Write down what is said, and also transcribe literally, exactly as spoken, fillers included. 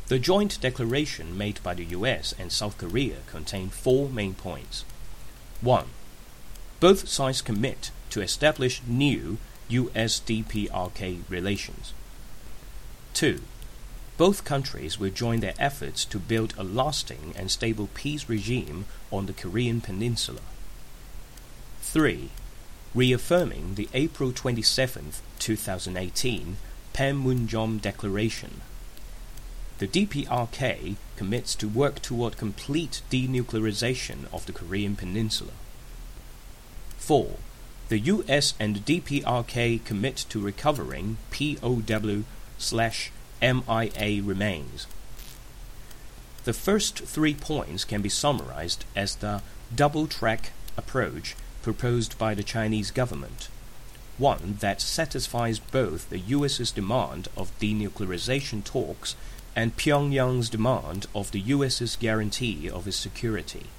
The joint declaration made by the U S and South Korea contained four main points. one. Both sides commit to establish new U S D P R K relations. two. Both countries will join their efforts to build a lasting and stable peace regime on the Korean Peninsula. three. Reaffirming the April twenty-seventh, two thousand eighteen Panmunjom Declaration. The D P R K commits to work toward complete denuclearization of the Korean Peninsula. four. The U S and the D P R K commit to recovering P O W slash M I A remains. The first three points can be summarized as the double-track approach proposed by the Chinese government, one that satisfies both the U S's demand of denuclearization talks and Pyongyang's demand of the U S's guarantee of its security.